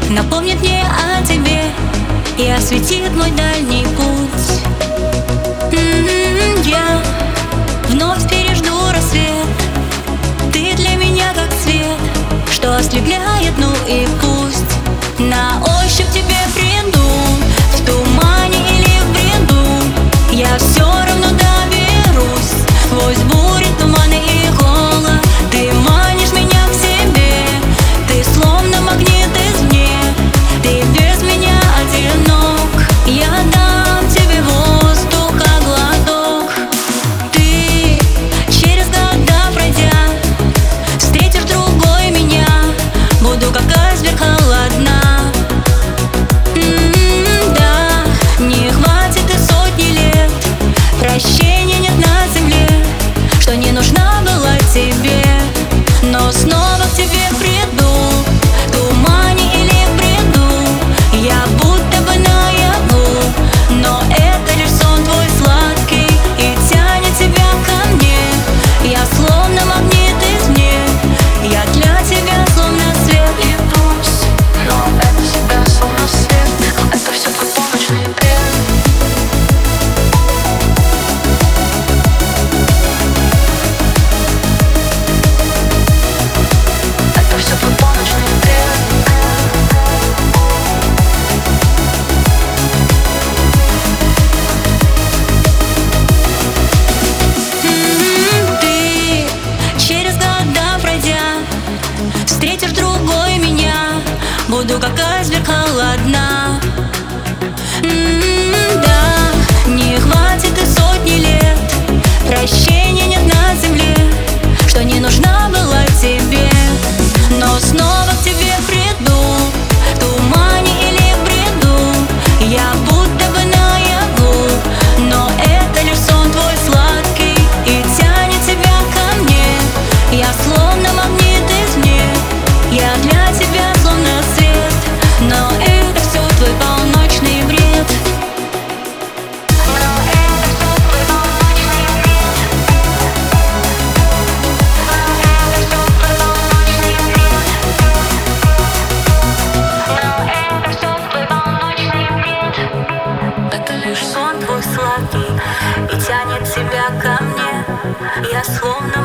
напомнит мне о тебе и осветит мой дальний путь. Я вновь пережду рассвет. Ты для меня как свет, что ослепляет, ну и пусть. На ощупь тебе приду, в тумане или в бреду, я все равно доберусь. Сквозь бури, туманы и холод ты манишь меня к себе. Ты словно магнит извне, ты без меня одинок. Я дам тебе воздуха глоток. Ты, через года пройдя, встретишь другой меня. Буду как айсберг холодна. Да, не хватит и сотни лет, прощения нет на земле, что не нужна была тебе. Но снова к тебе приду, в тумане или в бреду, я будто бы наяву, но это лишь сон твой сладкий и тянет тебя ко мне. Я словно магнит извне, я для тебя словно свет. И пусть, но это себя словно свет, но это все твой полночный бред. Это все твой полночный бред. Ты, через года пройдя, встретишь другой меня. Буду как айсберг холодна. Да, не хватит и сотни лет, прощения нет на земле, что не нужна была тебе. Но снова к тебе приду, в тумане или в бреду, я будто бы наяву, но это лишь сон твой сладкий и тянет тебя ко мне. Я словно магнит извне, я для тебя словно свет, но это все твой полночный бред. Это лишь сон твой сладкий и тянет тебя ко мне. Я словно